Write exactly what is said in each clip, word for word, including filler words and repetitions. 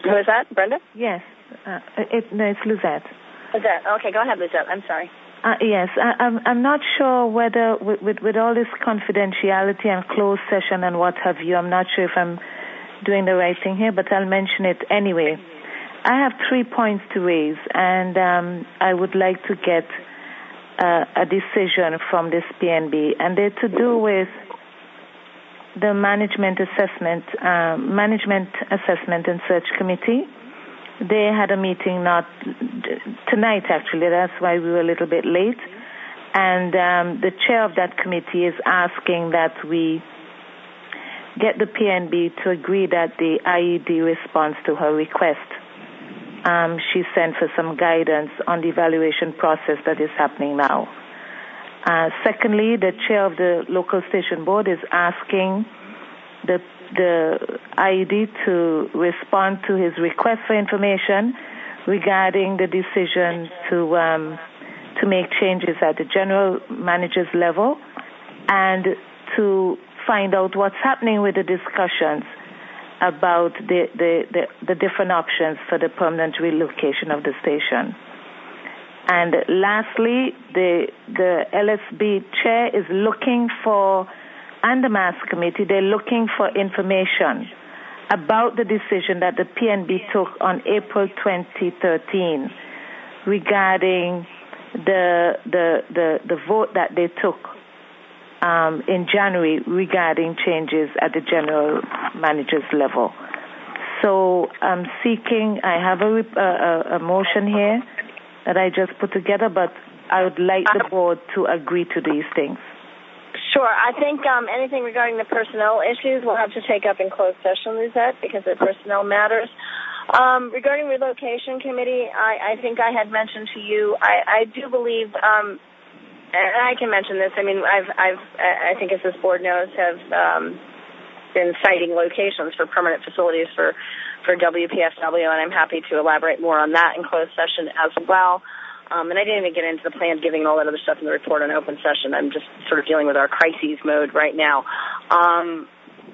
Who is that, Brenda? Yes. Uh, it, no, it's Lizette. Lizette. Okay, go ahead, Lizette. I'm sorry. Uh, yes, I, I'm, I'm not sure whether, with, with, with all this confidentiality and closed session and what have you, I'm not sure if I'm doing the right thing here, but I'll mention it anyway. I have three points to raise, and um, I would like to get uh, a decision from this P N B, and they're to do with the management assessment, uh, management assessment and search committee. They had a meeting not tonight, actually. That's why we were a little bit late. And um, the chair of that committee is asking that we get the P N B to agree that the I E D responds to her request. Um, she sent for some guidance on the evaluation process that is happening now. Uh, secondly, the chair of the local station board is asking the the I E D to respond to his request for information regarding the decision to um, to make changes at the general manager's level and to find out what's happening with the discussions about the, the, the, the different options for the permanent relocation of the station. And lastly, the the L S B chair is looking for, and the mass committee, they're looking for information about the decision that the P N B took on April twenty thirteen regarding the the the, the vote that they took um, in January regarding changes at the general manager's level. So I'm seeking, I have a, a, a motion here that I just put together, but I would like the board to agree to these things. Sure. I think um, anything regarding the personnel issues we'll have to take up in closed session, Lizette, because the personnel matters. Um, regarding relocation committee, I, I think I had mentioned to you, I, I do believe, um, and I can mention this, I mean, I've, I've, I think as this board knows, have um, been citing locations for permanent facilities for, for W P S W, and I'm happy to elaborate more on that in closed session as well. Um, and I didn't even get into the plan giving and all that other stuff in the report on open session. I'm just sort of dealing with our crises mode right now. Um,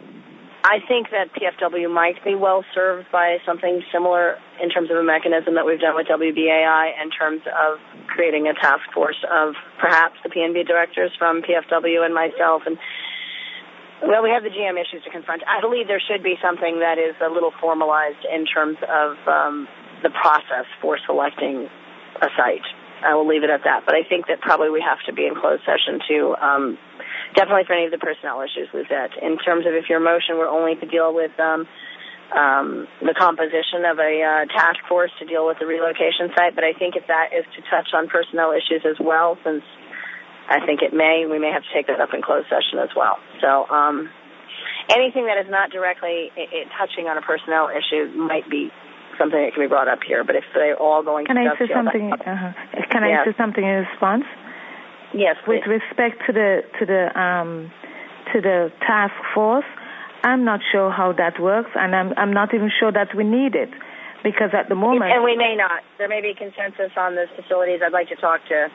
I think that P F W might be well served by something similar in terms of a mechanism that we've done with W B A I in terms of creating a task force of perhaps the P N B directors from P F W and myself. And well, we have the G M issues to confront. I believe there should be something that is a little formalized in terms of um, the process for selecting a site. I will leave it at that. But I think that probably we have to be in closed session to um, definitely for any of the personnel issues, Lizette. In terms of if your motion were only to deal with um, um, the composition of a uh, task force to deal with the relocation site, but I think if that is to touch on personnel issues as well, since I think it may, we may have to take that up in closed session as well. So um, anything that is not directly it, it touching on a personnel issue might be something that can be brought up here, but if they're all going can to I say something? Uh-huh. Can yes. I say something in response? Yes, please. With respect to the to the um, to the task force, I'm not sure how that works, and I'm I'm not even sure that we need it, because at the moment, and we may not. There may be consensus on those facilities. I'd like to talk to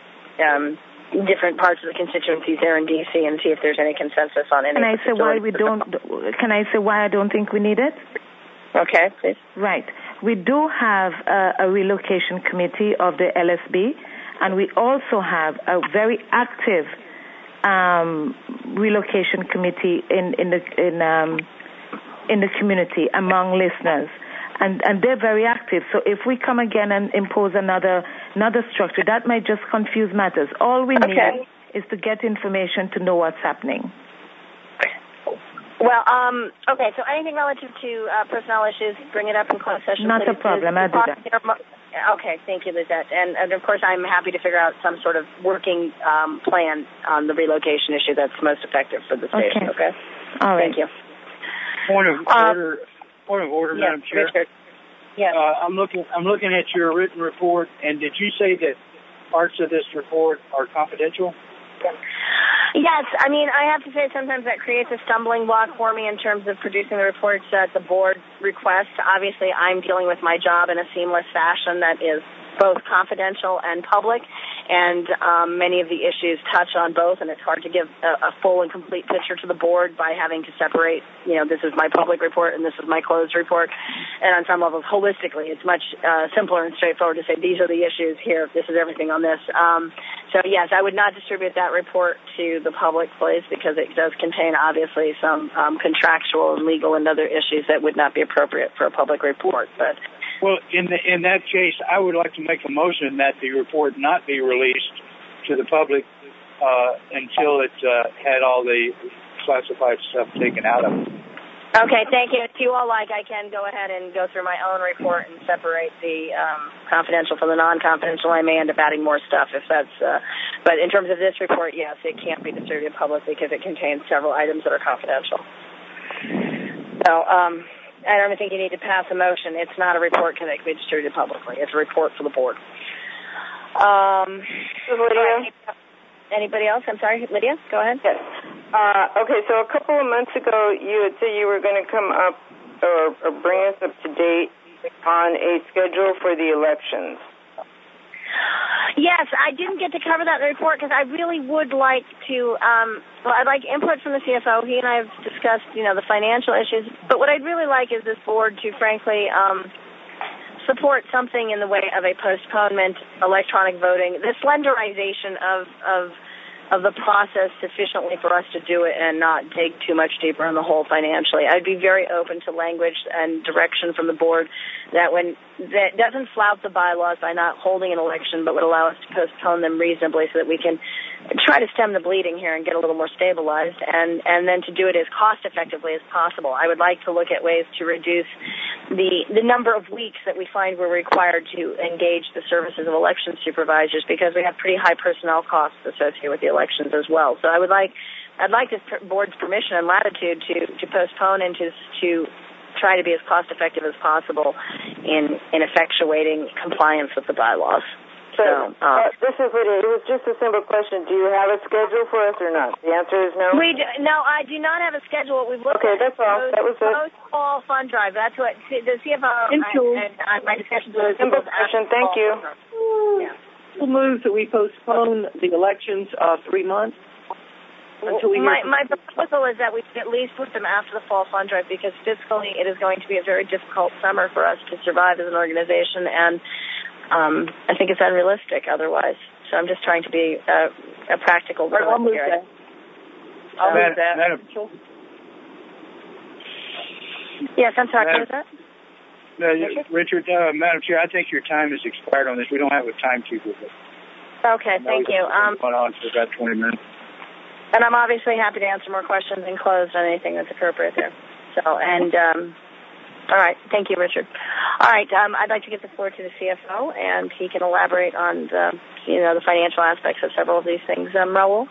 um, different parts of the constituencies there in D C and see if there's any consensus on any. Can I say why we don't? Can I say why I don't think we need it? Okay, please. Right. We do have a, a relocation committee of the L S B, and we also have a very active um, relocation committee in in the in um, in the community among listeners, and and they're very active. So if we come again and impose another another structure, that might just confuse matters. All we okay. need is to get information to know what's happening. Well, um, okay, so anything relative to uh, personnel issues, bring it up in closed session. Not a problem, I'll do that. Okay, thank you, Lizette. And, and, of course, I'm happy to figure out some sort of working um, plan on the relocation issue that's most effective for the station, okay? okay? All right. Thank you. Point of order, um, point of order, yes, Madam Chair. Richard. Yes. Uh, I'm looking, I'm looking at your written report, and did you say that parts of this report are confidential? Yes, I mean, I have to say sometimes that creates a stumbling block for me in terms of producing the reports at the board request. Obviously, I'm dealing with my job in a seamless fashion that is both confidential and public, and um, many of the issues touch on both, and it's hard to give a, a full and complete picture to the board by having to separate, you know, this is my public report and this is my closed report, and on some levels, holistically, it's much uh, simpler and straightforward to say these are the issues here, this is everything on this. Um, so, yes, I would not distribute that report to the public, please, because it does contain, obviously, some um, contractual and legal and other issues that would not be appropriate for a public report. But Well, in the, in that case, I would like to make a motion that the report not be released to the public uh, until it uh, had all the classified stuff taken out of it. Okay, thank you. If you all like, I can go ahead and go through my own report and separate the um, confidential from the non-confidential. I may end up adding more stuff if that's, uh, but in terms of this report, yes, it can't be distributed publicly because it contains several items that are confidential. So, um, I don't think you need to pass a motion. It's not a report that can be distributed publicly. It's a report for the board. Um, Lydia? Anybody else? I'm sorry, Lydia, go ahead. Yes. Uh, okay, so a couple of months ago, you had said you were going to come up or, or bring us up to date on a schedule for the elections. Yes, I didn't get to cover that in the report because I really would like to, um, well, I'd like input from the C F O. He and I have discussed, you know, the financial issues. But what I'd really like is this board to, frankly, um, support something in the way of a postponement, electronic voting, the slenderization of, of of the process sufficiently for us to do it and not dig too much deeper in the hole financially. I'd be very open to language and direction from the board that when that doesn't flout the bylaws by not holding an election, but would allow us to postpone them reasonably so that we can try to stem the bleeding here and get a little more stabilized, and, and then to do it as cost effectively as possible. I would like to look at ways to reduce the the number of weeks that we find we're required to engage the services of election supervisors because we have pretty high personnel costs associated with the elections as well. So I would like I'd like this board's permission and latitude to, to postpone and to to try to be as cost effective as possible in in effectuating compliance with the bylaws. So, um, uh, this is Lydia. It was just a simple question. Do you have a schedule for us or not? The answer is no. We do, no, I do not have a schedule. We've looked okay, at that's all. That was it. Post-fall fund drive. That's what the C F O and, and uh, my discussions with simple question. Thank you. Yeah. We'll move that we postpone the elections uh, three months. Until we my, my proposal is that we at least put them after the fall fund drive because fiscally it is going to be a very difficult summer for us to survive as an organization, and um, I think it's unrealistic otherwise. So I'm just trying to be uh, a practical right, I'll move here. That. I'll Madam, move that. Madam, yes, I'm sorry. What is that? Uh, Richard, uh, Madam Chair, I think your time has expired on this. We don't have a timekeeper. Okay, thank you. Um, going on for about twenty minutes. And I'm obviously happy to answer more questions and close on anything that's appropriate there. So, and, um, all right. Thank you, Richard. All right. Um, I'd like to give the floor to the C F O, and he can elaborate on the, you know, the financial aspects of several of these things. Um, Raul?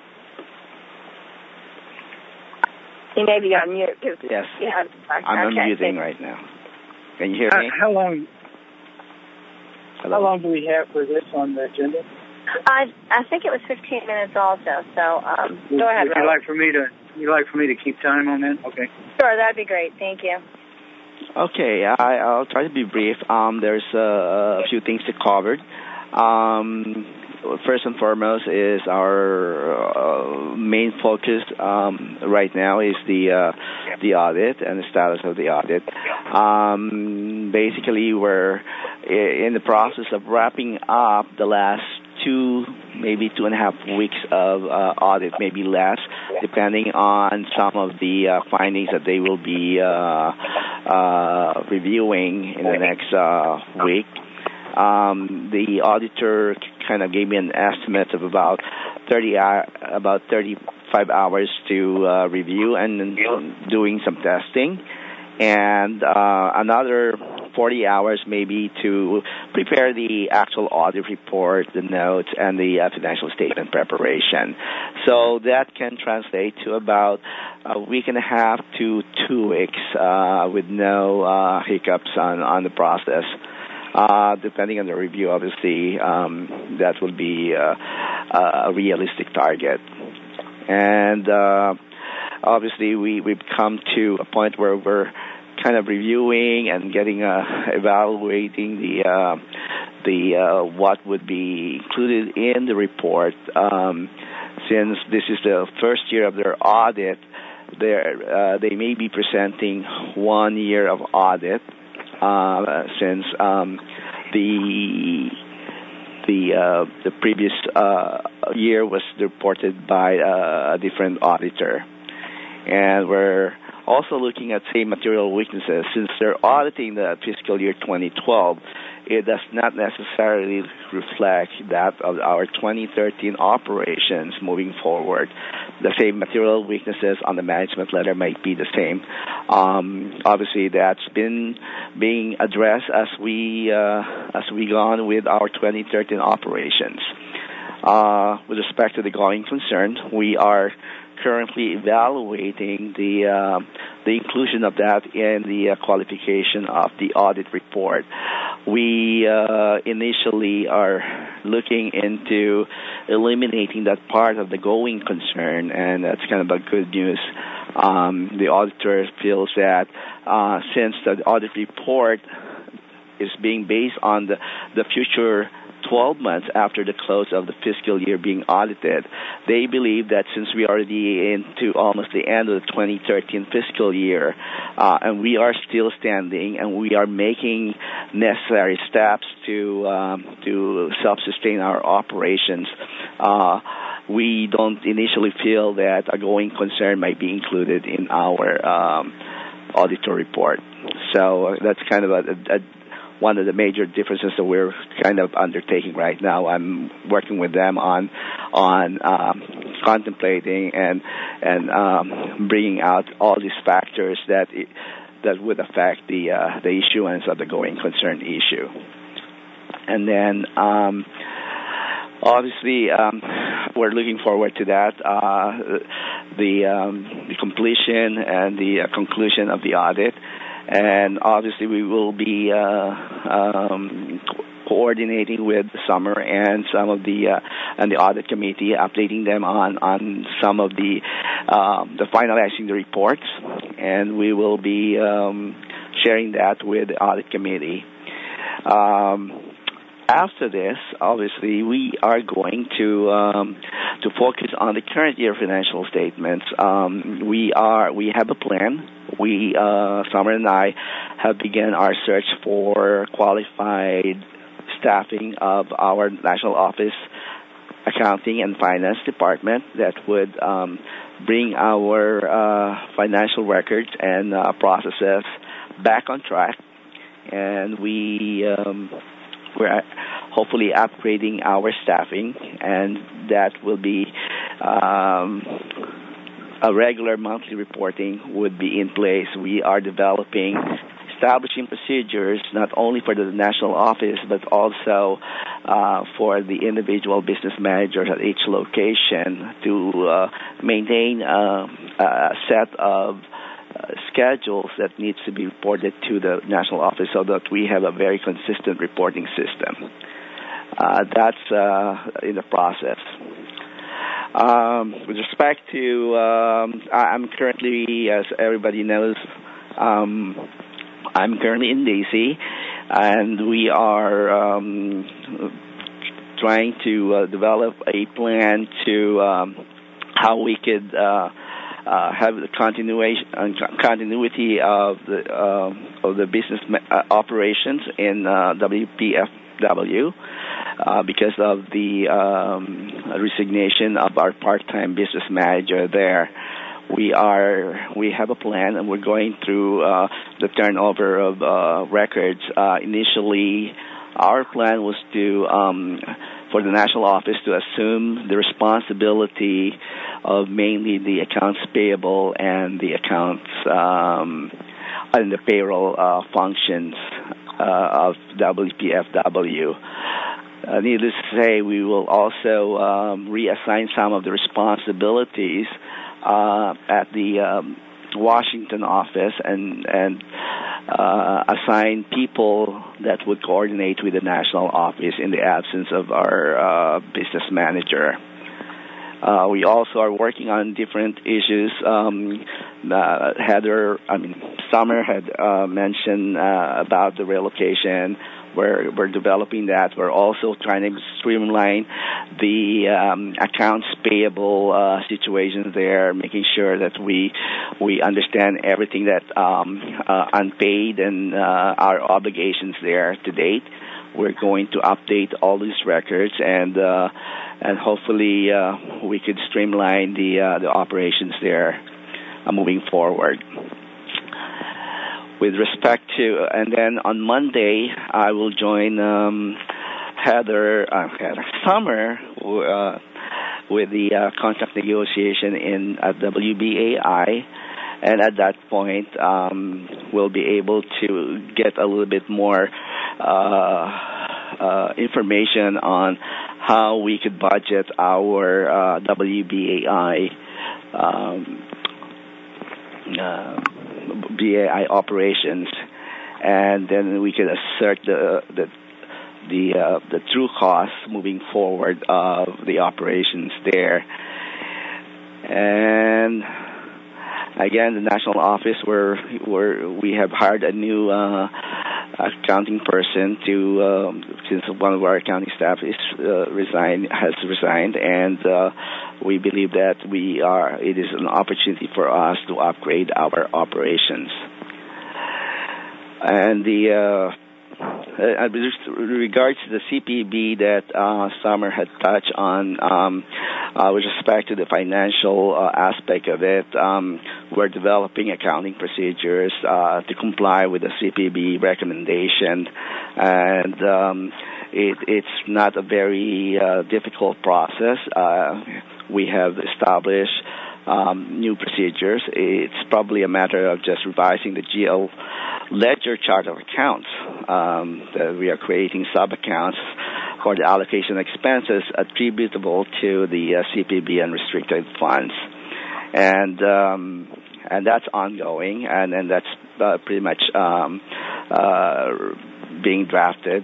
He may be on mute. Yes. Yeah, I'm okay. unmuting right now. Can you hear uh, me? How long, Hello? how long do we have for this on the agenda? I I think it was fifteen minutes also. So um, Would, go ahead. Would you like for me to? You like for me to keep time on that? Okay. Sure, that'd be great. Thank you. Okay, I, I'll try to be brief. Um, there's uh, a few things to cover. Um, first and foremost is our uh, main focus um, right now is the uh, the audit and the status of the audit. Um, basically, we're in the process of wrapping up the last two, maybe two and a half weeks of uh, audit, maybe less, depending on some of the uh, findings that they will be uh, uh, reviewing in the next uh, week. Um, the auditor kind of gave me an estimate of about thirty, uh, about thirty-five hours to uh, review and doing some testing, and uh, another forty hours maybe to prepare the actual audit report, the notes, and the uh, financial statement preparation. So that can translate to about a week and a half to two weeks uh, with no uh, hiccups on, on the process. Uh, depending on the review, obviously, um, that will be uh, a realistic target. And uh, obviously, we, we've come to a point where we're kind of reviewing and getting, uh, evaluating the uh, the uh, what would be included in the report. Um, since this is the first year of their audit, uh, they may be presenting one year of audit, uh, since um, the the uh, the previous uh, year was reported by uh, a different auditor, and we're also looking at same material weaknesses. Since they're auditing the fiscal year twenty twelve, it does not necessarily reflect that of our twenty thirteen operations moving forward. The same material weaknesses on the management letter might be the same. Um, obviously, that's been being addressed as we uh, as we go on with our twenty thirteen operations. Uh, with respect to the going concern, we are currently evaluating the uh, the inclusion of that in the uh, qualification of the audit report. We uh, initially are looking into eliminating that part of the going concern, and that's kind of a good news. Um, the auditor feels that uh, since the audit report is being based on the, the future twelve months after the close of the fiscal year being audited, they believe that since we are already into almost the end of the twenty thirteen fiscal year, uh, and we are still standing and we are making necessary steps to um, to self-sustain our operations, uh, we don't initially feel that a going concern might be included in our um, auditor report. So uh, that's kind of a, a one of the major differences that we're kind of undertaking right now. I'm working with them on on um, contemplating and and um, bringing out all these factors that it, that would affect the uh, the issuance of the going concern issue. And then um, obviously um, we're looking forward to that, uh, the um, the completion and the uh, conclusion of the audit. And obviously, we will be uh, um, co- coordinating with Summer and some of the uh, and the audit committee, updating them on, on some of the um, the finalizing the reports, and we will be um, sharing that with the audit committee. Um, After this, obviously, we are going to um, to focus on the current year financial statements. Um, we are we have a plan. We, uh, Summer and I, have begun our search for qualified staffing of our national office accounting and finance department that would um, bring our uh, financial records and uh, processes back on track, and we. Um, We're hopefully upgrading our staffing, and that will be um, a regular monthly reporting would be in place. We are developing, establishing procedures not only for the national office but also uh, for the individual business managers at each location to uh, maintain uh, a set of Uh, schedules that needs to be reported to the national office so that we have a very consistent reporting system. Uh, that's uh, in the process. Um, with respect to, um, I'm currently, as everybody knows, um, I'm currently in D C, and we are um, trying to uh, develop a plan to um, how we could uh, Uh, have the continuation uh, continuity of the uh, of the business ma- uh, operations in uh, W P F W uh, because of the um, resignation of our part-time business manager there. We are we have a plan, and we're going through uh, the turnover of uh, records. Uh, initially, our plan was to um, for the national office to assume the responsibility of mainly the accounts payable and the accounts um, and the payroll uh, functions uh, of W P F W. Uh, needless to say, we will also um, reassign some of the responsibilities uh, at the um, Washington office and and uh, assign people that would coordinate with the national office in the absence of our uh, business manager. Uh, we also are working on different issues. Um, uh, Heather, I mean, Summer had uh, mentioned uh, about the relocation. we're we're developing that. We're also trying to streamline the um, accounts payable uh, situation there, making sure that we we understand everything that um, uh, unpaid and uh, our obligations there to date. We're going to update all these records, and uh, and hopefully uh, we could streamline the uh, the operations there uh, moving forward. With respect to, and then on Monday I will join um, Heather, uh, Heather Summer uh, with the uh, contract negotiation in at W B A I. And at that point, um, we'll be able to get a little bit more uh, uh, information on how we could budget our uh, W B A I um, uh, B A I operations, and then we could assert the the the, uh, the true costs moving forward of the operations there. And again, the national office, where where we have hired a new uh, accounting person to, um, since one of our accounting staff is uh, resigned, has resigned, and uh, we believe that we are. It is an opportunity for us to upgrade our operations. And the uh, uh, with regards to the C P B that uh, Summer had touched on, um, uh, with respect to the financial uh, aspect of it, um, we're developing accounting procedures uh, to comply with the C P B recommendation, and um, it, it's not a very uh, difficult process. Uh, we have established Um, new procedures. It's probably a matter of just revising the G L ledger chart of accounts. Um, that we are creating sub-accounts for the allocation of expenses attributable to the uh, C P B and restricted funds, and um, and that's ongoing, and and that's uh, pretty much um, uh, being drafted.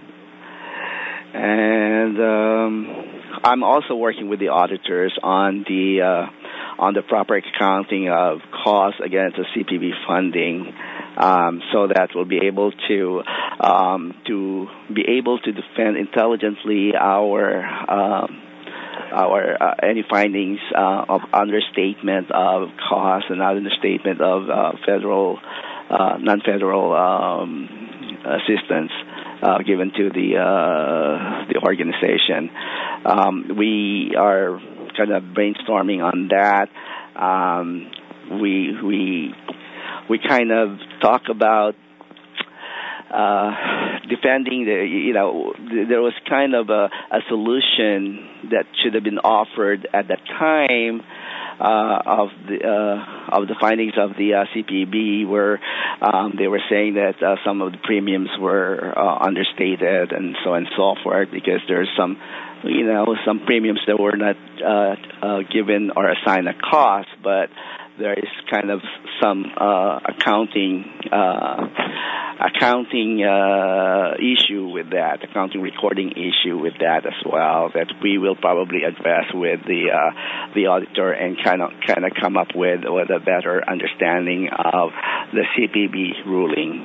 And um, I'm also working with the auditors on the uh, on the proper accounting of costs against the C P B funding, um, so that we'll be able to um, to be able to defend intelligently our um, our uh, any findings uh, of understatement of costs and understatement of uh, federal uh, non-federal um, assistance uh, given to the uh, the organization. Um, we are kind of brainstorming on that. Um, we we we kind of talk about uh, defending the, you know, there was kind of a, a solution that should have been offered at the time uh, of the uh, of the findings of the uh, C P B, where um, they were saying that uh, some of the premiums were uh, understated and so on and so forth, because there's some, you know, some premiums that were not uh, uh, given or assigned a cost, but there is kind of some uh, accounting uh, accounting uh, issue with that, accounting recording issue with that as well, that we will probably address with the uh, the auditor and kind of kind of come up with with a better understanding of the C P B ruling.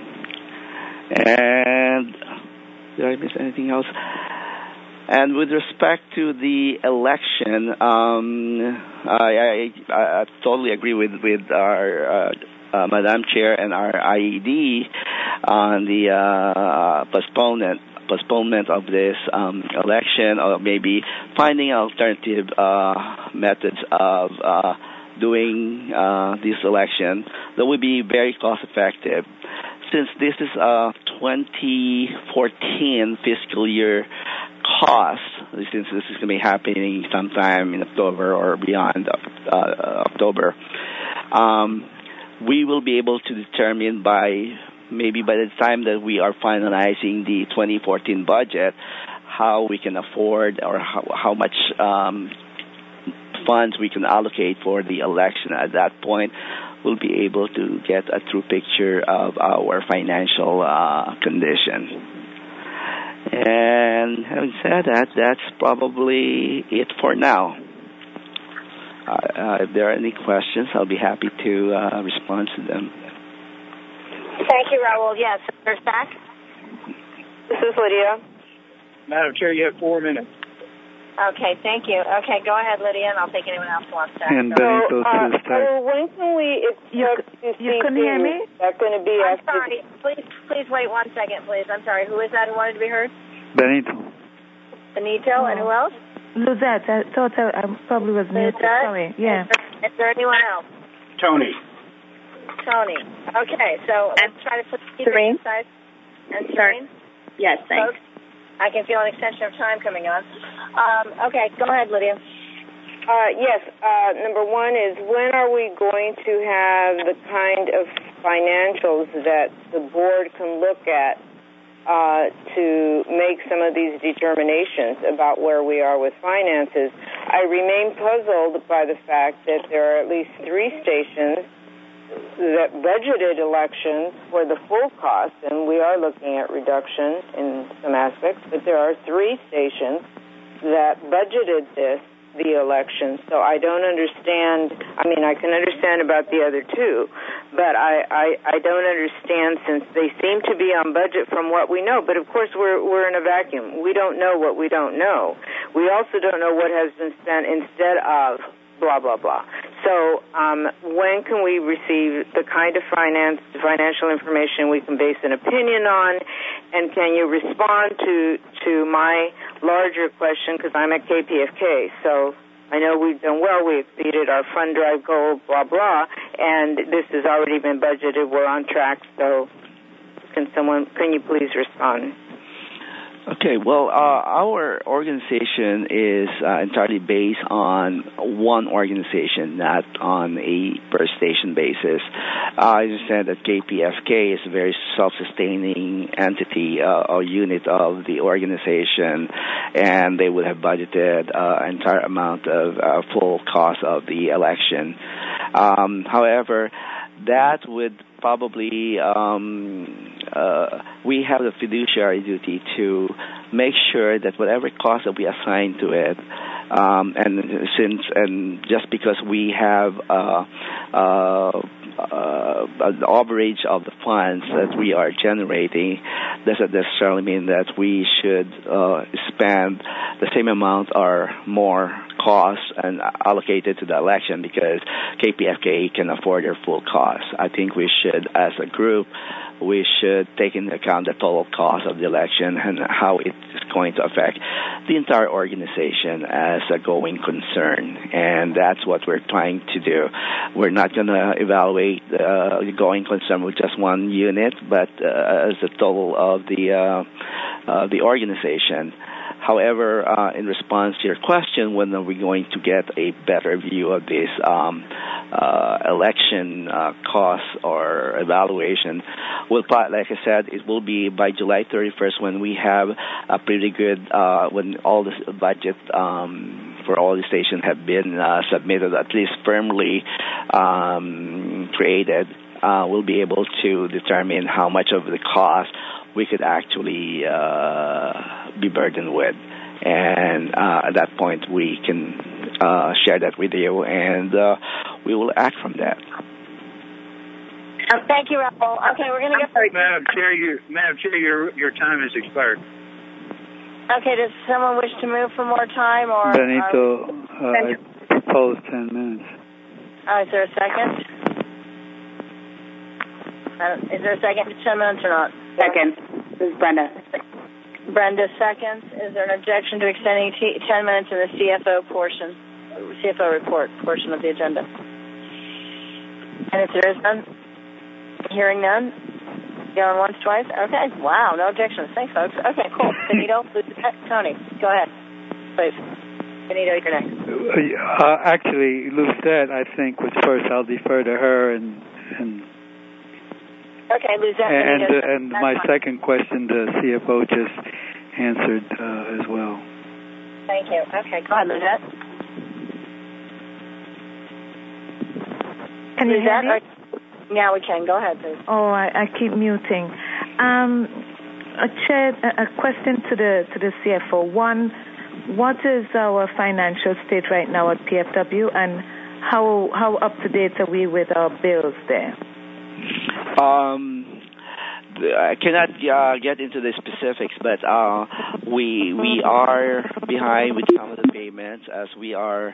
And did I miss anything else? And with respect to the election, um, I, I, I totally agree with, with our uh, uh, Madam Chair and our I E D on the uh, postponement postponement of this um, election, or maybe finding alternative uh, methods of uh, doing uh, this election that would be very cost effective. Since this is a twenty fourteen fiscal year cost, since this is going to be happening sometime in October or beyond uh, October, um, we will be able to determine by maybe by the time that we are finalizing the twenty fourteen budget how we can afford or how, how much um, funds we can allocate for the election. At that point, we'll be able to get a true picture of our financial uh, condition. And having said that, that's probably it for now. Uh, uh, if there are any questions, I'll be happy to uh, respond to them. Thank you, Raul. Yes, Senator Sack? This is Lydia. Madam Chair, you have four minutes. Okay, thank you. Okay, go ahead, Lydia, and I'll take anyone else who wants to. And So, Benito uh, to start. so when can we expect to see You can hear me? Is that going to be I'm after sorry. Please, please wait one second, please. I'm sorry. Who is that who wanted to be heard? Benito. Benito, and who else? Luzette, I thought I, I probably was muted. Luzette? Sorry. Yeah. Is there, is there anyone else? Tony. Tony. Okay, so let's try to put the Serene? aside. And Serene? Yes, thanks. Folks, I can feel an extension of time coming on. Um, okay, go ahead, Lydia. Uh, yes, uh, number one is when are we going to have the kind of financials that the board can look at uh, to make some of these determinations about where we are with finances? I remain puzzled by the fact that there are at least three stations that budgeted elections for the full cost, and we are looking at reduction in some aspects, but there are three stations that budgeted this, the election. So I don't understand. I mean, I can understand about the other two, but I, I, I don't understand since they seem to be on budget from what we know. But, of course, we're, we're in a vacuum. We don't know what we don't know. We also don't know what has been spent instead of blah, blah, blah. So um, when can we receive the kind of finance, financial information we can base an opinion on? And can you respond to to my larger question, because I'm at K P F K, so I know we've done well. We exceeded our fund drive goal, blah, blah, and this has already been budgeted. We're on track, so can someone, can you please respond? Okay, well, uh, our organization is uh, entirely based on one organization, not on a per-station basis. Uh, I understand that K P F K is a very self-sustaining entity uh, or unit of the organization, and they would have budgeted uh, an entire amount of uh, full cost of the election. Um, however, that would probably, um, uh, we have the fiduciary duty to make sure that whatever cost that we assign to it, um, and since, and just because we have uh, uh, uh, an overage of the funds that we are generating, doesn't necessarily mean that we should uh, spend the same amount or more costs and allocate it to the election because K P F K can afford their full cost. I think we should, as a group, we should take into account the total cost of the election and how it is going to affect the entire organization as a going concern. And that's what we're trying to do. We're not going to evaluate uh, the going concern with just one unit, but uh, as the total of the uh, uh, the organization. However, uh, in response to your question, when are we going to get a better view of this um, uh, election uh, costs or evaluation? Well, like I said, it will be by July thirty-first when we have a pretty good, uh, when all the budget um, for all the stations have been uh, submitted, at least firmly um, created. Uh, we'll be able to determine how much of the cost we could actually uh, be burdened with. And uh, at that point, we can uh, share that with you, and uh, we will act from that. Um, thank you, Raul. Okay, we're going to go. Madam Chair, you, Madam Chair, your your time has expired. Okay, does someone wish to move for more time, or Benito, uh, I propose ten minutes. Uh, is there a second? Uh, is there a second to ten minutes or not? Second. This is Brenda. Brenda seconds. Is there an objection to extending t- ten minutes in the C F O portion, C F O report portion of the agenda? And if there is none, hearing none, going once, twice. Okay. Wow. No objections. Thanks, folks. Okay. Cool. Benito, Tony, go ahead, please. Benito, you're next. Uh, actually, Lucette, I think, was first. I'll defer to her and. and Okay, Luzette. And uh, and my fine. Second question, the C F O just answered uh, as well. Thank you. Okay, go ahead, Luzette. Can you hear me? Or, yeah, we can. Go ahead, please. Oh, I, I keep muting. Um, a, chair, a question to the to the C F O. One, what is our financial state right now at P F W, and how how up to date are we with our bills there? Um, I cannot uh, get into the specifics, but uh, we we are behind with some of the payments as we are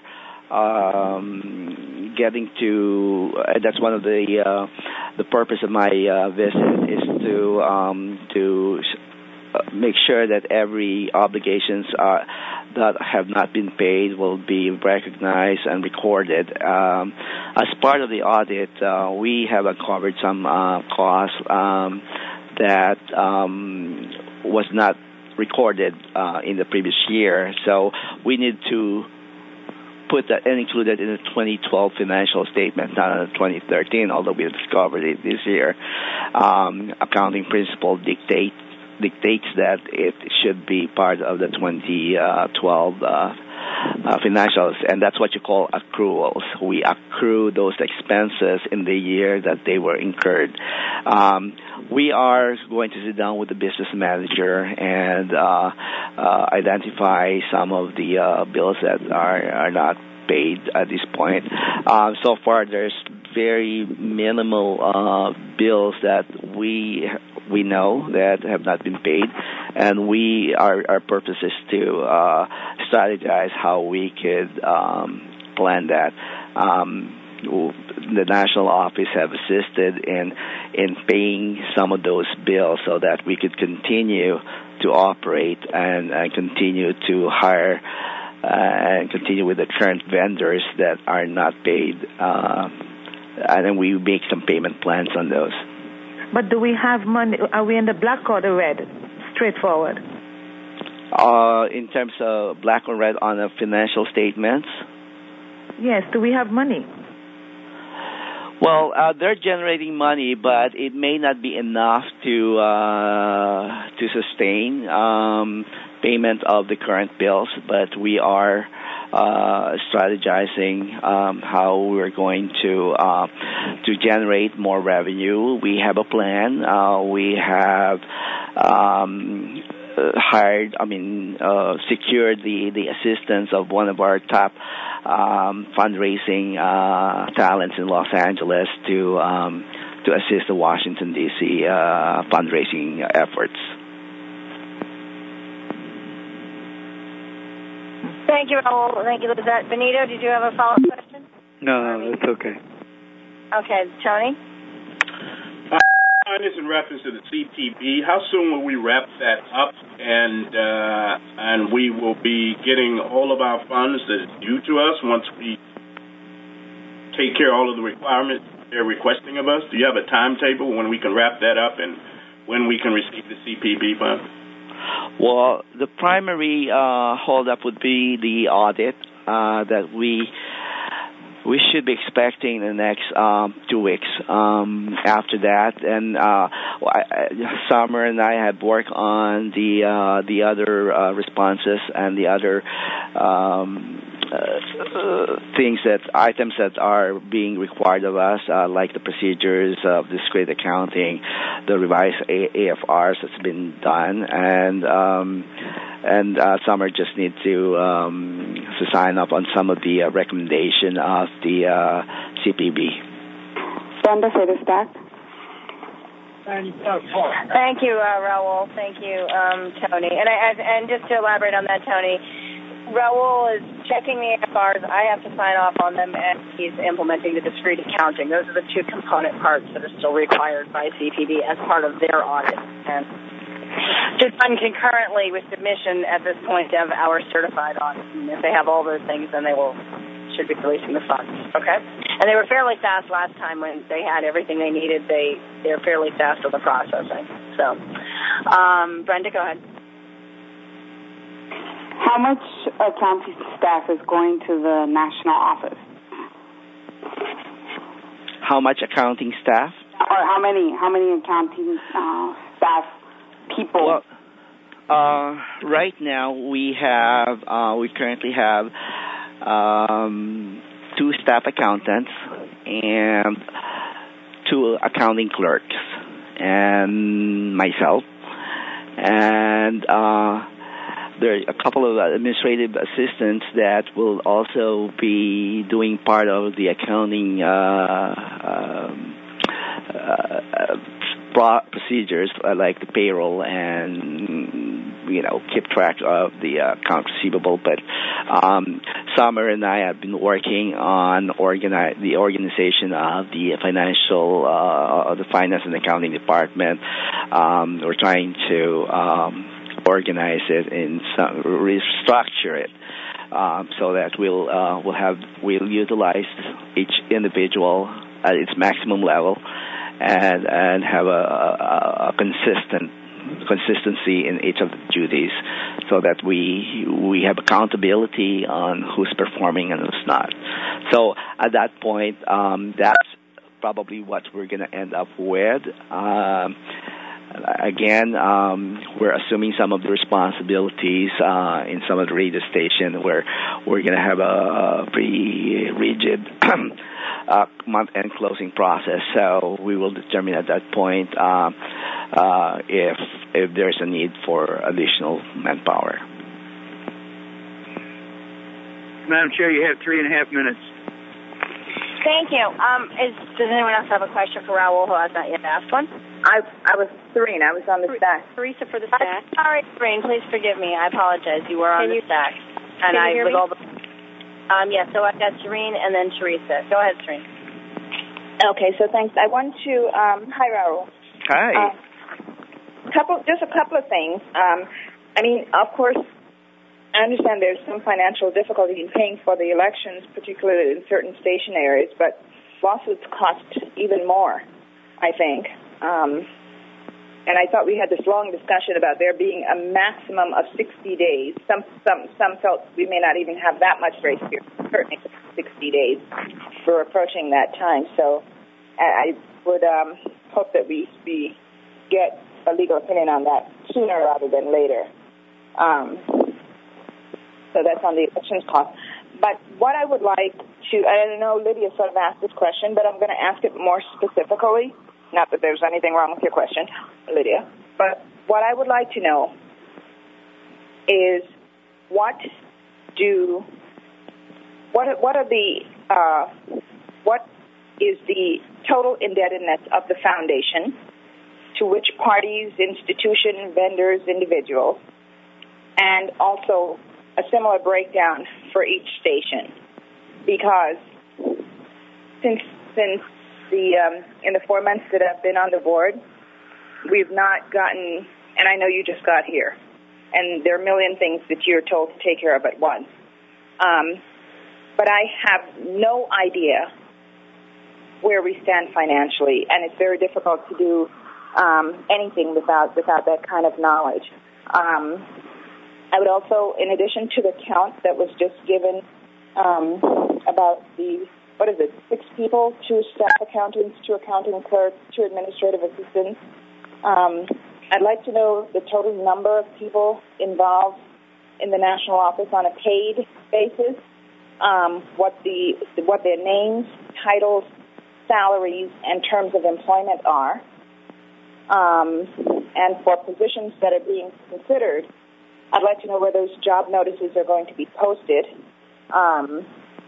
um, getting to. Uh, that's one of the uh, the purpose of my uh, visit is to um, to make sure that every obligations uh, that have not been paid will be recognized and recorded. Um, as part of the audit, uh, we have uncovered some uh, costs um, that um, was not recorded uh, in the previous year. So we need to put that and include that in the twenty twelve financial statement, not in the twenty thirteen, although we discovered it this year. Um, accounting principle dictates dictates that it should be part of the twenty twelve uh, uh, financials, and that's what you call accruals. We accrue those expenses in the year that they were incurred. Um, we are going to sit down with the business manager and uh, uh, identify some of the uh, bills that are, are not paid at this point. Uh, so far, there's very minimal uh, bills that we we know that have not been paid, and we our our purpose is to uh, strategize how we could um, plan that. Um, the national office have assisted in in paying some of those bills so that we could continue to operate and, and continue to hire uh, and continue with the current vendors that are not paid, uh, and then we make some payment plans on those. But do we have money? Are we in the black or the red? Straightforward. Uh, in terms of black or red on the financial statements? Yes. Do we have money? Well, uh, they're generating money, but it may not be enough to uh, to sustain um, payment of the current bills. But we are uh, strategizing um, how we're going to uh, to generate more revenue. We have a plan. Uh, we have um, hired, I mean, uh, secured the, the assistance of one of our top um, fundraising uh, talents in Los Angeles to um, to assist the Washington, D C uh, fundraising efforts. Thank you, Raul. Thank you, Lizette. Benito, did you have a follow-up question? No, no, that's okay. Okay, Tony? This in reference to the C P B. How soon will we wrap that up, and uh, and we will be getting all of our funds that is due to us once we take care of all of the requirements they're requesting of us? Do you have a timetable when we can wrap that up and when we can receive the C P B funds? Well, the primary uh, holdup would be the audit uh, that we. We should be expecting in the next um, two weeks um, after that. And uh, Summer and I have worked on the uh, the other uh, responses and the other um, uh, things that items that are being required of us, uh, like the procedures of discrete accounting, the revised A F Rs that's been done, and um, and uh, Summer just need to um, to sign up on some of the uh, recommendation of the uh, C P B. Brenda for the stack. Thank you, uh, Raul. Thank you, um, Tony. And I, and just to elaborate on that, Tony, Raul is checking the A F Rs. I have to sign off on them, and he's implementing the discrete accounting. Those are the two component parts that are still required by C P B as part of their audit. And just done concurrently with submission at this point of our certified audit. And if they have all those things, then they will should be releasing the funds. Okay? And they were fairly fast last time when they had everything they needed. They they're fairly fast on the processing. So, um, Brenda, go ahead. How much accounting staff is going to the national office? How much accounting staff? Or how many? How many accounting uh, staff? People. Well, uh, right now we have uh, we currently have um, two staff accountants and two accounting clerks and myself, and uh, there are a couple of administrative assistants that will also be doing part of the accounting uh, um, uh, pro- procedures uh, like the payroll and, you know, keep track of the uh, account receivable. But um, Summer and I have been working on organize the organization of the financial, uh, the finance and accounting department. Um, we're trying to um, organize it and some, restructure it. Um, so that we'll uh, we'll have we'll utilize each individual at its maximum level, and and have a, a, a consistent consistency in each of the duties, so that we we have accountability on who's performing and who's not. So at that point, um, that's probably what we're going to end up with. Um, Again, um, we're assuming some of the responsibilities uh, in some of the radio station where we're going to have a pretty rigid uh, month-end closing process. So we will determine at that point uh, uh, if if there's a need for additional manpower. Madam Chair, you have three and a half minutes. Thank you. Um, is, does anyone else have a question for Raul who has not yet asked one? I I was Serene. I was on the stack. Teresa for the stack. I'm sorry, Serene. Please forgive me. I apologize. You were on Can the you, stack. And can I you hear with me? all the um yeah, so I've got Serene and then Teresa. Go ahead, Serene. Okay, so thanks. I want to um hi Raul. Hi. Uh, couple just a couple of things. Um I mean, of course, I understand there's some financial difficulty in paying for the elections, particularly in certain station areas, but lawsuits cost even more, I think. Um, and I thought we had this long discussion about there being a maximum of sixty days. Some some some felt we may not even have that much grace period, certainly sixty days. We're approaching that time. So I would um, hope that we, we get a legal opinion on that sooner rather than later. Um, so that's on the elections cost. But what I would like to, I don't know, Lydia sort of asked this question, but I'm going to ask it more specifically. Not that there's anything wrong with your question, Lydia. But what I would like to know is what do, what what are the, uh, what is the total indebtedness of the foundation, to which parties, institutions, vendors, individuals, and also a similar breakdown for each station, because since since the um, in the four months that I've been on the board, we've not gotten, and I know you just got here, and there are a million things that you're told to take care of at once, um, but I have no idea where we stand financially, and it's very difficult to do um, anything without without that kind of knowledge. Um, I would also, in addition to the count that was just given um, about the, what is it, six people, two staff accountants, two accounting clerks, two administrative assistants, um, I'd like to know the total number of people involved in the national office on a paid basis, um, what the what their names, titles, salaries, and terms of employment are, um, and for positions that are being considered, I'd like to know where those job notices are going to be posted. Um,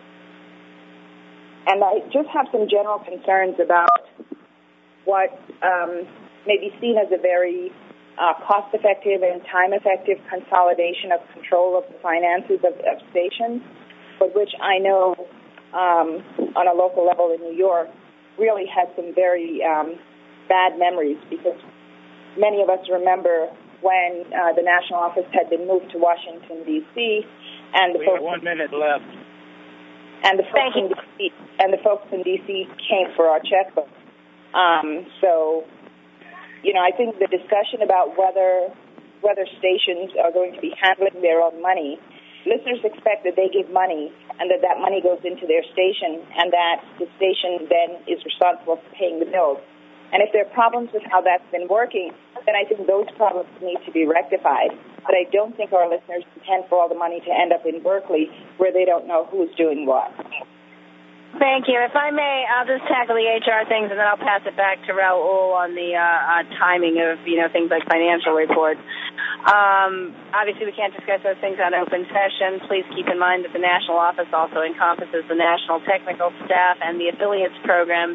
and I just have some general concerns about what um, may be seen as a very uh, cost-effective and time-effective consolidation of control of the finances of, of stations, but which I know um, on a local level in New York really has some very um, bad memories, because many of us remember when uh, the national office had been moved to Washington, D C, and the we folks have one minute left. And the folks in D C and the folks in D C came for our checkbook. Um, so, you know, I think the discussion about whether whether stations are going to be handling their own money, listeners expect that they give money and that that money goes into their station, and that the station then is responsible for paying the bills. And if there are problems with how that's been working, then I think those problems need to be rectified. But I don't think our listeners intend for all the money to end up in Berkeley, where they don't know who's doing what. Thank you. If I may, I'll just tackle the H R things, and then I'll pass it back to Raul on the uh, uh, timing of, you know, things like financial reports. Um, obviously, we can't discuss those things on open session. Please keep in mind that the national office also encompasses the national technical staff and the affiliates program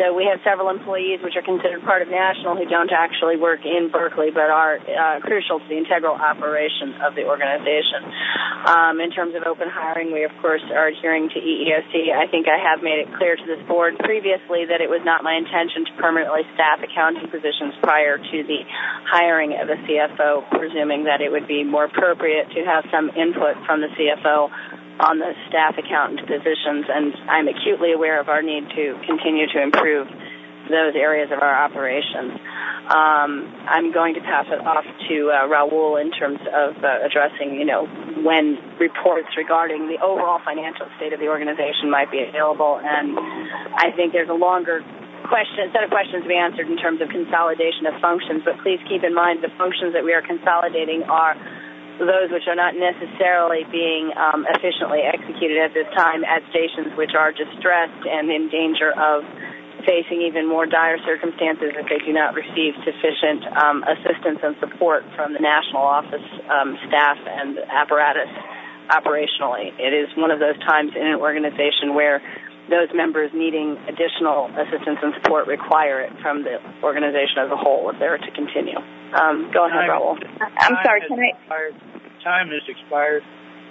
So we have several employees which are considered part of National who don't actually work in Berkeley but are uh, crucial to the integral operation of the organization. Um, in terms of open hiring, we, of course, are adhering to E E O C. I think I have made it clear to this board previously that it was not my intention to permanently staff accounting positions prior to the hiring of a C F O, presuming that it would be more appropriate to have some input from the C F O on the staff accountant positions, and I'm acutely aware of our need to continue to improve those areas of our operations. Um, I'm going to pass it off to uh, Raul in terms of uh, addressing, you know, when reports regarding the overall financial state of the organization might be available, and I think there's a longer question, set of questions to be answered in terms of consolidation of functions, but please keep in mind the functions that we are consolidating are those which are not necessarily being um, efficiently executed at this time at stations which are distressed and in danger of facing even more dire circumstances if they do not receive sufficient um, assistance and support from the national office um, staff and apparatus operationally. It is one of those times in an organization where those members needing additional assistance and support require it from the organization as a whole if they're to continue. Um, go ahead, Raul. I'm sorry, can I... Expired. Time has expired.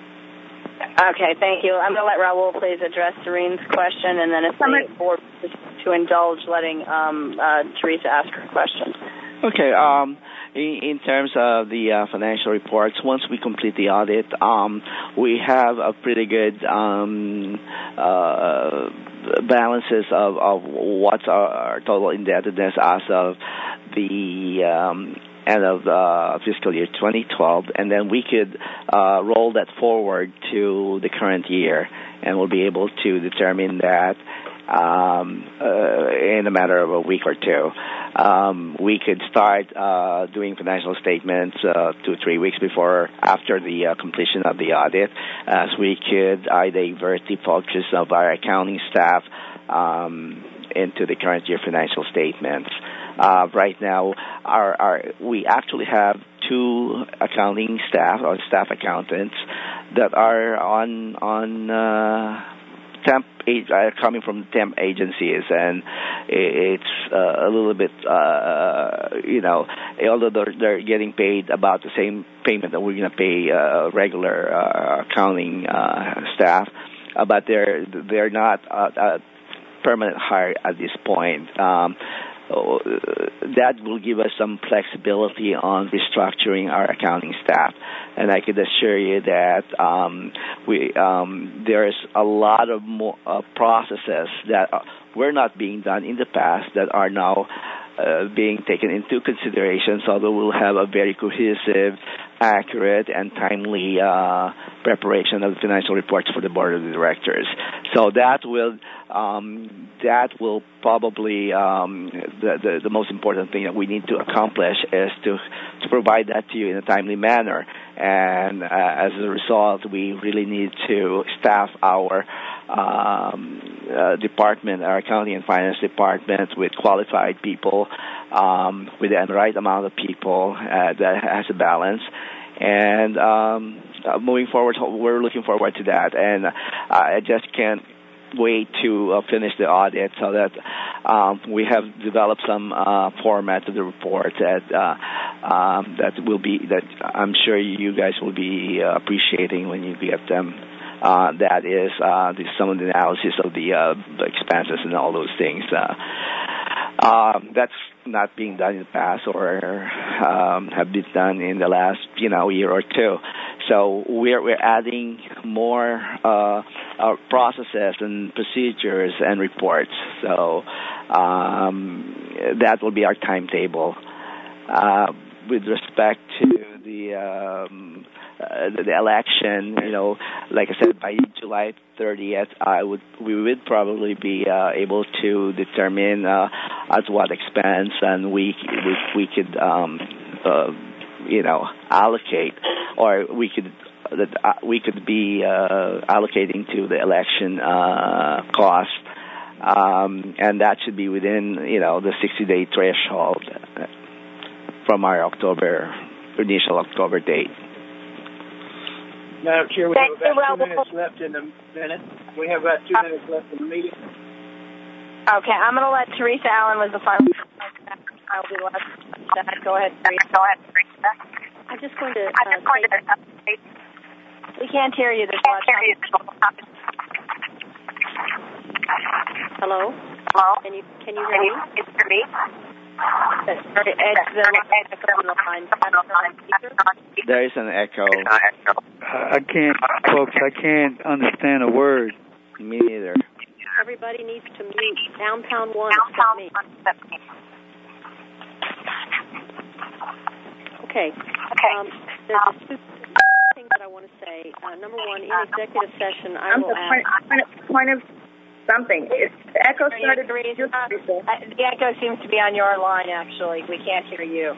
Okay, thank you. I'm going to let Raul please address Serene's question, and then if the board is to indulge letting um, uh, Teresa ask her question. Okay. Um, in, in terms of the uh, financial reports, once we complete the audit, um, we have a pretty good um, uh, balances of, of what's our, our total indebtedness as of the um, end of uh, fiscal year twenty twelve, and then we could uh, roll that forward to the current year, and we'll be able to determine that um, uh, in a matter of a week or two. Um, we could start uh, doing financial statements uh, two, three weeks before, after the uh, completion of the audit, as we could uh, divert the focus of our accounting staff um, into the current year financial statements. Uh, right now, our, our we actually have two accounting staff or staff accountants that are on on uh, temp uh, coming from temp agencies, and it's uh, a little bit uh, you know, although they're, they're getting paid about the same payment that we're going to pay uh, regular uh, accounting uh, staff, uh, but they're they're not uh, uh, permanent hire at this point. Um, that will give us some flexibility on restructuring our accounting staff, and I can assure you that um, we um, there's a lot of more, uh, processes that were not being done in the past that are now uh, being taken into consideration, so that we'll have a very cohesive, accurate, and timely uh, preparation of the financial reports for the board of directors. So that will um, that will probably um, the, the the most important thing that we need to accomplish is to to provide that to you in a timely manner. And uh, as a result, we really need to staff our um, uh, department, our accounting and finance department, with qualified people, um, with the right amount of people uh, that has a balance. And um, uh, moving forward, we're looking forward to that. And uh, I just can't wait to uh, finish the audit so that um, we have developed some uh, format of the report that uh, um, that will be that I'm sure you guys will be uh, appreciating when you get them. Uh, that is uh, the, some of the analysis of the, uh, the expenses and all those things. Uh, uh, that's not being done in the past or um, have been done in the last you know year or two. So we're we're adding more uh, uh, processes and procedures and reports. So um, that will be our timetable. Uh, with respect to the um, uh, the, the election, you know, like I said, by July thirtieth, I would we would probably be uh, able to determine uh, at what expense and we we, we could um, uh, you know allocate, or we could that uh, we could be uh, allocating to the election uh, cost, um, and that should be within you know the sixty day threshold from our October initial October date. Madam Chair, we have about two minutes left in the minute. We have about two minutes left in the meeting. Okay, I'm going to let Teresa Allen was the final. I'll be last. Go ahead, Teresa. Go ahead, Teresa. I'm just going to. Uh, I'm just going to. We can't hear you. There's can't hear you. Hello. Hello. Can you can you hear me? Can you hear me? Sorry, Ed, the line. There is an echo. I can't, folks. I can't understand a word. Me neither. Everybody needs to mute downtown one except me. Okay. Um, there's two things that I want to say. Uh, number one, in executive session, I will ask. Point of, point of something. It's, the echo started. Uh, the echo seems to be on your line. Actually, we can't hear you.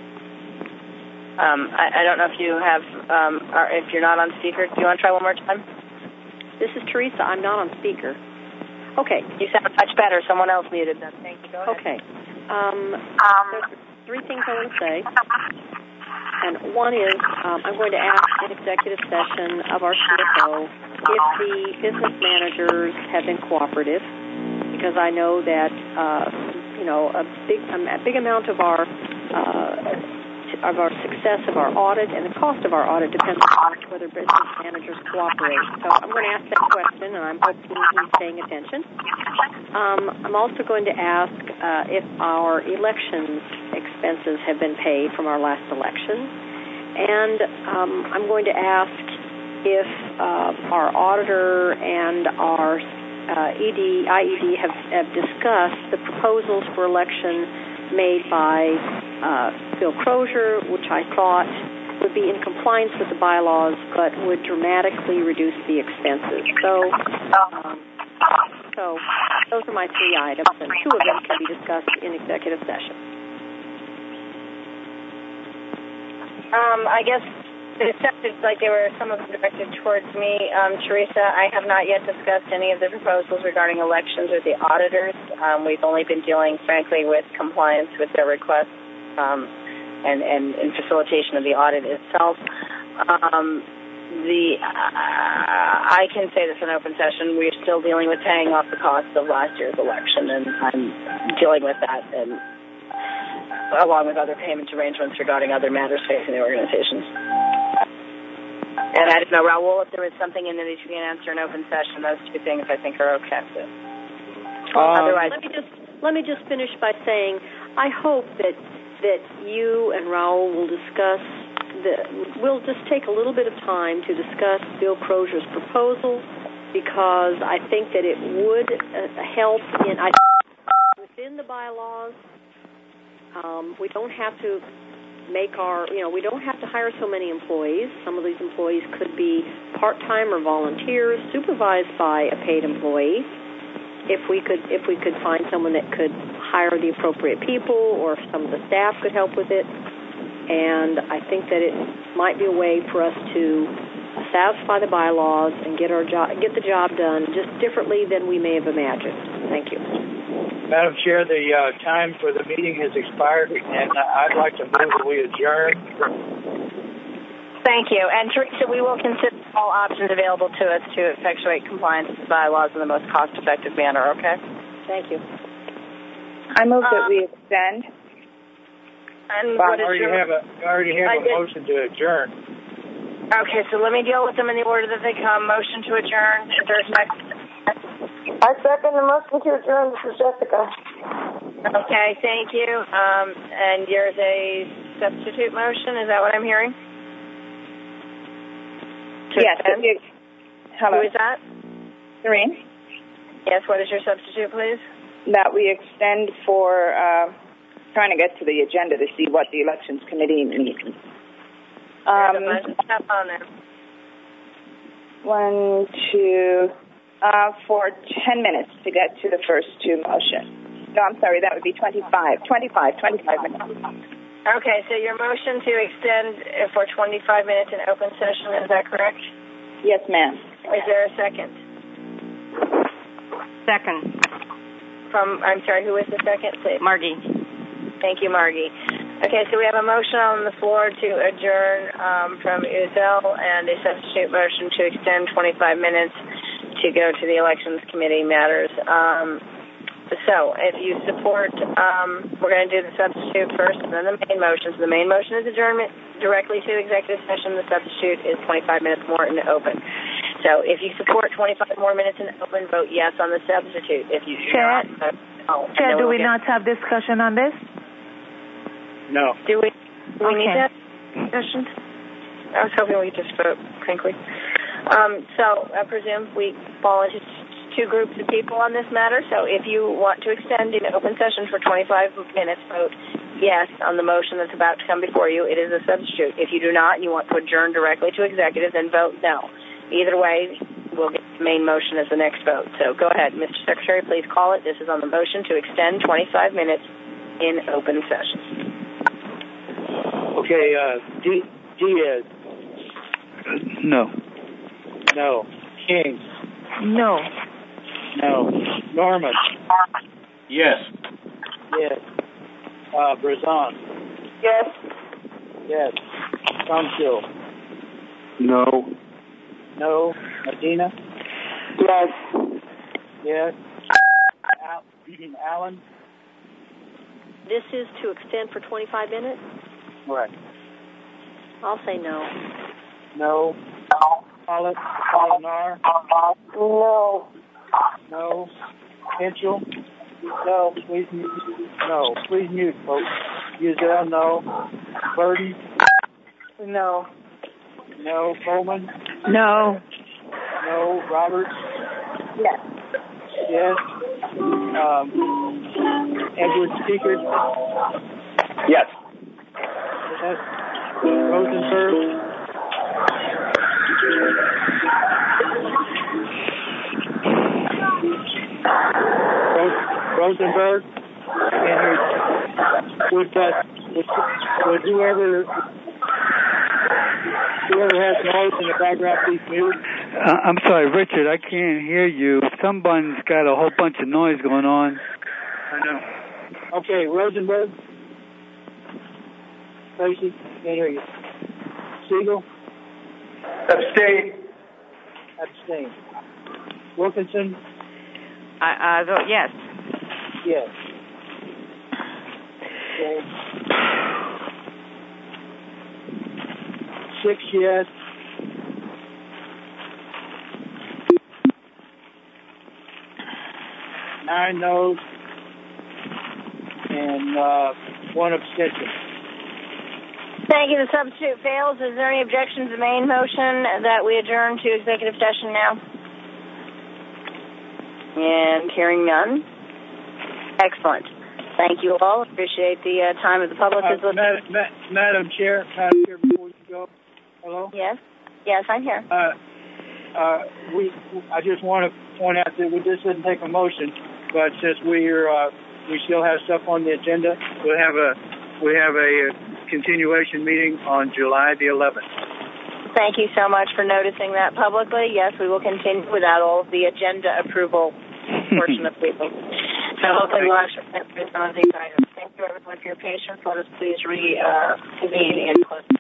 Um, I, I don't know if you have, um, or if you're not on speaker. Do you want to try one more time? This is Teresa. I'm not on speaker. Okay. You sound much better. Someone else muted them. Thank you. Go ahead. Okay. Um, um, there's three things I want to say. And one is um, I'm going to ask in executive session of our C F O if the business managers have been cooperative, because I know that, uh, you know, a big, a big amount of our uh, of our success of our audit and the cost of our audit depends on whether business managers cooperate. So I'm going to ask that question, and I'm hoping he's paying attention. Um, I'm also going to ask uh, if our elections expenses have been paid from our last election. And um, I'm going to ask if uh, our auditor and our uh, E D, I E D have, have discussed the proposals for election made by uh, Bill Crozier, which I thought would be in compliance with the bylaws, but would dramatically reduce the expenses. So, um, so those are my three items, and two of them can be discussed in executive session. Um, I guess it sounded like they were some of them directed towards me. Um, Teresa, I have not yet discussed any of the proposals regarding elections with the auditors. Um, we've only been dealing, frankly, with compliance with their requests um, and, and, and facilitation of the audit itself. Um, the uh, I can say this in open session. We're still dealing with paying off the costs of last year's election, and I'm dealing with that, and along with other payment arrangements regarding other matters facing the organizations. And I don't know, Raul, if there was something in there that you can answer in open session, those two things I think are okay. Um, Otherwise, let me just let me just finish by saying I hope that that you and Raul will discuss the. We'll just take a little bit of time to discuss Bill Crozier's proposal, because I think that it would uh, help in I within the bylaws. Um, we don't have to make our, you know, we don't have to hire so many employees. Some of these employees could be part-time or volunteers supervised by a paid employee. If we could, if we could find someone that could hire the appropriate people, or if some of the staff could help with it. And I think that it might be a way for us to satisfy the bylaws and get our job, get the job done just differently than we may have imagined. Thank you. Madam Chair, the uh, time for the meeting has expired, and I'd like to move that we adjourn. Thank you. And Teresa, we will consider all options available to us to effectuate compliance with bylaws in the most cost-effective manner, okay? Thank you. I move um, that we extend. And well, what I already your, have a, I already have I a did. motion to adjourn. Okay, so let me deal with them in the order that they come. Motion to adjourn. Is there a second? I second the motion to adjourn. This is Jessica. Okay, thank you. Um, and there's a substitute motion. Is that what I'm hearing? To yes. It, hello. Who is that? Serene. Yes, what is your substitute, please? That we extend for uh, trying to get to the agenda to see what the Elections Committee needs. Um, on there. One, two, uh, for ten minutes to get to the first two motions. No, I'm sorry, that would be twenty-five, twenty-five, twenty-five minutes. Okay, so your motion to extend for twenty-five minutes in open session, is that correct? Yes, ma'am. Is there a second? Second. From, I'm sorry, who is the second, please? Margie. Thank you, Margie. Okay, so we have a motion on the floor to adjourn um, from Uzel, and a substitute motion to extend twenty-five minutes to go to the Elections Committee matters. Um, So if you support, um, we're going to do the substitute first and then the main motion. So the main motion is adjournment directly to executive session. The substitute is twenty-five minutes more in the open. So if you support twenty-five more minutes in the open, vote yes on the substitute. If you do Chair, not, vote no. Chair, do we'll we not have discussion on this? No. Do we, do we need that discussion? I was hoping we could just vote quickly. Um, so I presume we fall into two groups of people on this matter. So if you want to extend an open session for twenty-five minutes, vote yes on the motion that's about to come before you. It is a substitute. If you do not and you want to adjourn directly to executive, then vote no. Either way, we'll get the main motion as the next vote. So go ahead, Mister Secretary, please call it. This is on the motion to extend twenty-five minutes in open session. Okay, uh, D- Diaz. No. No. King. No. No. Norman. Yes. Yes. Uh, Brazon. Yes. Yes. Comstill. No. No. Medina. Yes. Yes. Al- Allen. This is to extend for twenty-five minutes? Right. I'll say no. No. Pollock. Polinar. No. No. Mitchell. No. Please mute. No. Please mute, folks. Uzell. No. Burton. No. No. Bowman. No. No. Roberts. Yes. Yes. Um, Edward Speaker. Yes. Yes. Rosenberg. Rosenberg. And would that would, would whoever whoever has noise in the background please mute? Uh, I'm sorry, Richard, I can't hear you. Someone's got a whole bunch of noise going on. I know. Okay, Rosenberg. Tracy, can't hear you. Siegel. Abstain. Abstain. Wilkinson. I, I vote yes. Yes. Okay. Six yes. Nine no's. And uh, one abstention. Thank you. The substitute fails. Is there any objection to the main motion that we adjourn to executive session now? And hearing none. Excellent. Thank you all. Appreciate the uh, time of the public. Uh, is listening. Madam, Ma- Madam Chair, Madam Chair, before you go, hello? Yes? Yes, I'm here. Uh, uh, we, I just want to point out that we, this didn't take a motion, but since we're, uh, we still have stuff on the agenda, we'll have a, we have a continuation meeting on July the eleventh. Thank you so much for noticing that publicly. Yes, we will continue without all of the agenda approval portion of people. So hopefully we'll actually get some of these items. Thank you everyone for your patience. Let us please reconvene uh, in closed